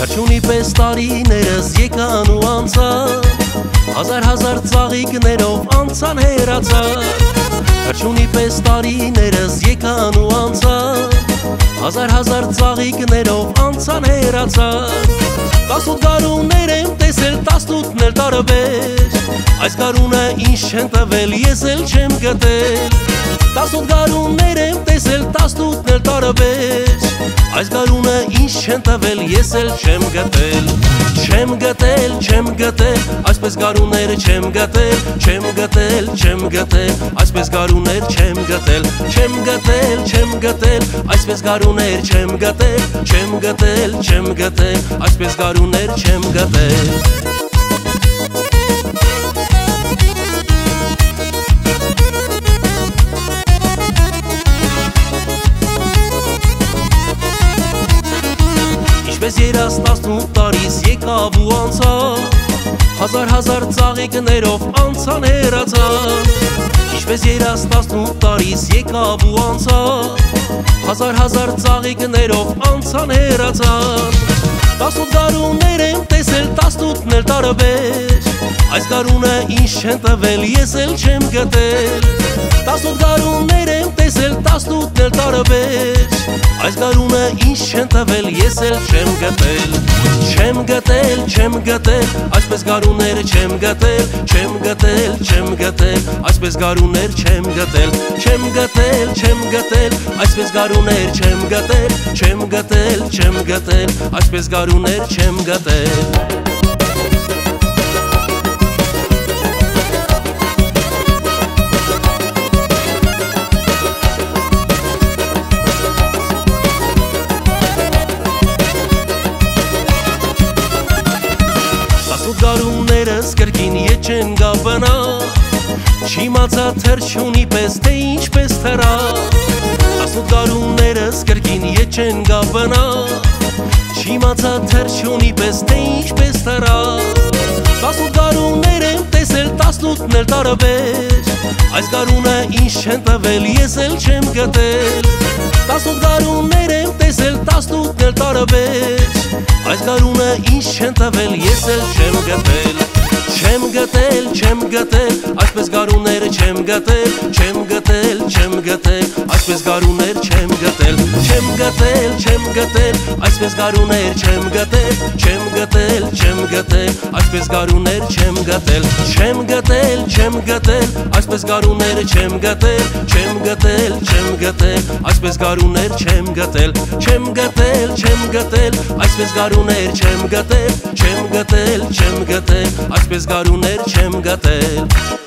Թրջունի պես տարիներս եկան ու անցան, հազար ծաղիկներով անցան հեռացան։ Թրջունի պես տարիներս եկան ու անցան, հազար ծաղիկներով անցան հեռացան։ 18 գարուններ եմ տեսել, 18-ն էլ տարբեր, այս գարունը ինչ չեն տվել, ես էլ չեմ գտել։ 18 գարուններ եմ տեսել, 18-ն էլ տարբեր, այս գարունը ինչ չեն տվել, ես էլ չեմ գտել։ Չեմ գտել, չեմ գտել, այսպես գարուներ չեմ գտել, չեմ գտել, չեմ գտել, այսպես գարուներ չեմ գտել, չեմ գտել, չեմ գտել, այսպես գարուներ չեմ գտել, չեմ գտել, չեմ գտել, այսպես գարուներ չեմ գտել։ Ինչպես երաս 18 տարիս եկավ ու անցավ, հազար ծաղիկներով անցան հեռացան։ Ինչպես երաս 18 տարիս եկավ ու անցավ, հազար ծաղիկներով անցան հեռացան։ 18 գարուններ եմ տեսել, 18-ն էլ տարբեր, այս գարունը ինչ չեն տվել, ես էլ չեմ գտել։ 18 գարուններ եմ տեսել, 18-ն էլ տարբեր, այս գարունը ինչ չեն տվել, ես էլ չեմ գտել։ Չեմ գտել, չեմ գտել, այսպես գարուներ չեմ գտել, չեմ գտել, չեմ գտել, այսպես գարուներ չեմ գտել, չեմ գտել, չեմ գտել, այսպես գարուներ չեմ գտել, չեմ գտել, չեմ գտել, այսպես գարուներ չեմ գտել։ Գարուններս կրկին ետ չեն գաբնա, չիմացա թրջունի պես թե ինչպես թրա։ 18 գարուններս կրկին ետ չեն գաբնա, չիմացա թրջունի պես թե ինչպես թրա։ 18 գարուններ եմ տեսել, 18-ն էլ տարբեր, այս գարունը ինչ չեն տվել, ես էլ չեմ գտել։ 18 գարուններ եմ տեսել, 18-ն էլ տարբեր, այս գարունը ինչ չեն տվել, ես էլ չեմ գտել։ Չեմ գտել, չեմ գտել, այսպես գարուներ չեմ գտել, չեմ գտել, չեմ գտել, այսպես գարուներ չեմ գտել, չեմ գտել, չեմ գտել, այսպես գարուներ չեմ գտել, չեմ գտել, չեմ գտել, այսպես գարուներ չեմ գտել, չեմ գտել, չեմ գտել, այսպես գարուներ չեմ գտել, չեմ գտել, չեմ գտել, այսպես գարուներ չեմ գտել, չեմ գտել, չեմ գտել, այսպես գարուներ չեմ գտել, չեմ գտել, չեմ գտել, այսպես գարուներ չեմ գտել։